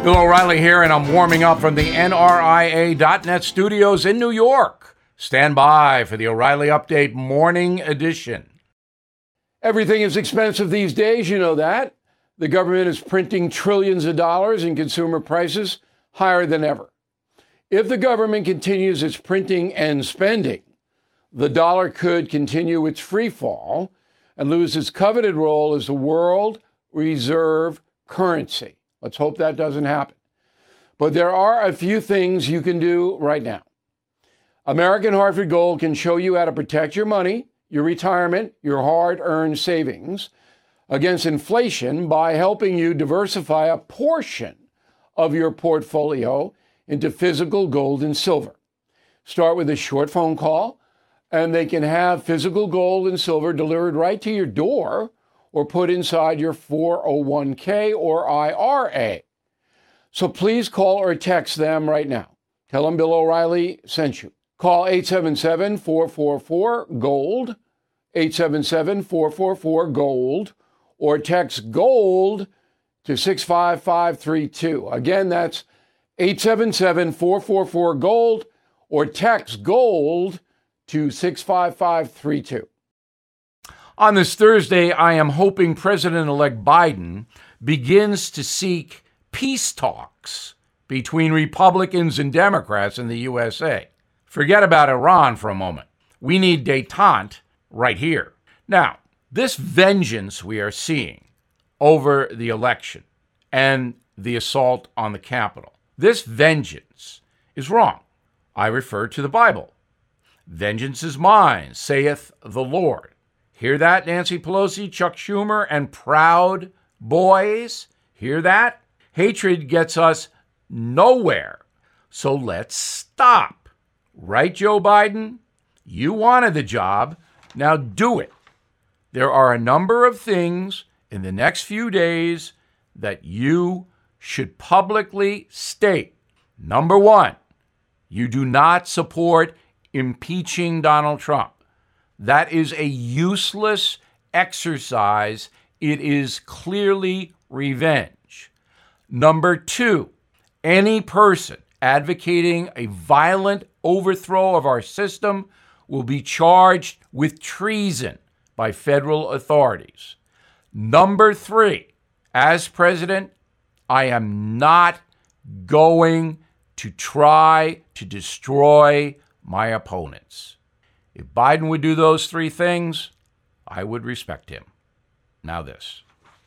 Bill O'Reilly here, and I'm warming up from the NRIA.net studios in New York. Stand by for the O'Reilly Update Morning Edition. Everything is expensive these days, you know that. The government is printing trillions of dollars and consumer prices higher than ever. If the government continues its printing and spending, the dollar could continue its free fall and lose its coveted role as the world reserve currency. Let's hope that doesn't happen. But there are a few things you can do right now. American Hartford Gold can show you how to protect your money, your retirement, your hard-earned savings against inflation by helping you diversify a portion of your portfolio into physical gold and silver. Start with a short phone call, and they can have physical gold and silver delivered right to your door or put inside your 401k or IRA. So please call or text them right now. Tell them Bill O'Reilly sent you. Call 877-444-GOLD, 877-444-GOLD, or text GOLD to 65532. Again, that's 877-444-GOLD, or text GOLD to 65532. On this Thursday, I am hoping President-elect Biden begins to seek peace talks between Republicans and Democrats in the USA. Forget about Iran for a moment. We need détente right here. Now, this vengeance we are seeing over the election and the assault on the Capitol, this vengeance is wrong. I refer to the Bible. Vengeance is mine, saith the Lord. Hear that, Nancy Pelosi, Chuck Schumer, and Proud Boys? Hear that? Hatred gets us nowhere. So let's stop. Right, Joe Biden? You wanted the job. Now do it. There are a number of things in the next few days that you should publicly state. Number one, you do not support impeaching Donald Trump. That is a useless exercise. It is clearly revenge. Number two, any person advocating a violent overthrow of our system will be charged with treason by federal authorities. Number three, as president, I am not going to try to destroy my opponents. If Biden would do those three things, I would respect him. Now this.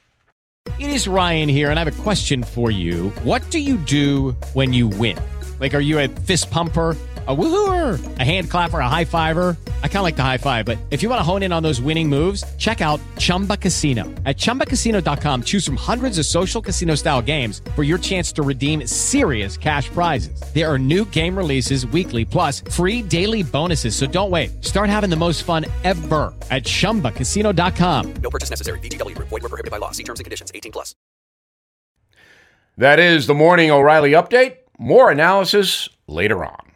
It is Ryan here, and I have a question for you. What do you do when you win? Like, are you a fist pumper, a woo-hooer, a hand clapper, a high fiver? I kind of like the high five, but if you want to hone in on those winning moves, check out Chumba Casino. At ChumbaCasino.com, choose from hundreds of social casino-style games for your chance to redeem serious cash prizes. There are new game releases weekly, plus free daily bonuses, so don't wait. Start having the most fun ever at ChumbaCasino.com. No purchase necessary. VGW. Void where prohibited by law. See terms and conditions. 18+. That is the Morning O'Reilly Update. More analysis later on.